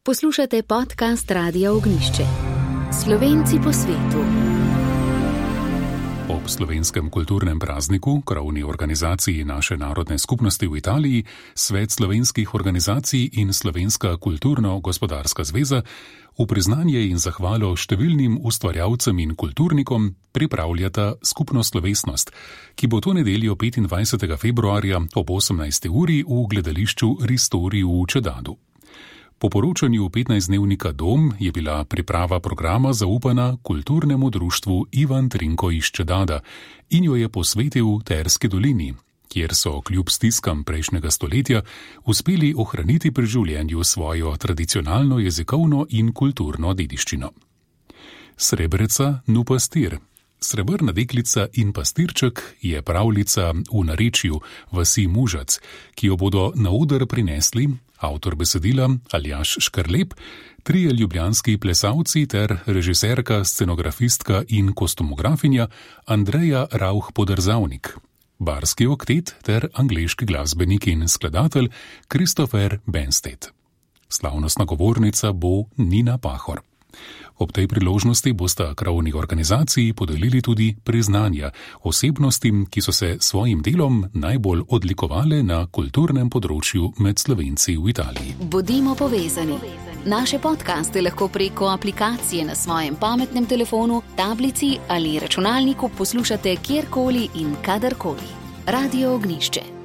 Poslušate podcast Radia Ognjišče. Slovenci po svetu. Ob slovenskem kulturnem prazniku, krovni organizaciji naše narodne skupnosti v Italiji, Svet slovenskih organizacij in Slovenska kulturno-gospodarska zveza v priznanje in zahvalo številnim ustvarjalcem in kulturnikom pripravljata skupno slovesnost, ki bo to nedeljo 25. februarja ob 18. uri v gledališču Ristori v Čedadu. Po poročanju 15-dnevnika Dom je bila priprava programa zaupana kulturnemu društvu Ivan Trinko iz Čedada in jo je posvetil Terski dolini, kjer so kljub stiskam prejšnjega stoletja uspeli ohraniti pri življenju svojo tradicionalno jezikovno in kulturno dediščino. Srebreca nu pastir. Srebrna deklica in pastirček je pravljica v narečju vasi Mužac, ki jo bodo na oder prinesli avtor besedila Aljaž Škrlep, trije ljubljanski plesalci ter režiserka, scenografistka in kostumografinja Andreja Rauch-Podrzavnik, barski oktet ter angleški glasbenik in skladatelj Christopher Benstead. Slavnostna govornica bo Nina Pahor. Ob tej priložnosti bosta krovni organizaciji podelili tudi priznanja osebnostim, ki so se svojim delom najbolj odlikovale na kulturnem področju med Slovenci v Italiji. Bodimo povezani. Naše podcaste lahko preko aplikacije na svojem pametnem telefonu, tablici ali računalniku poslušate kjerkoli in kadarkoli. Radio Ognjišče.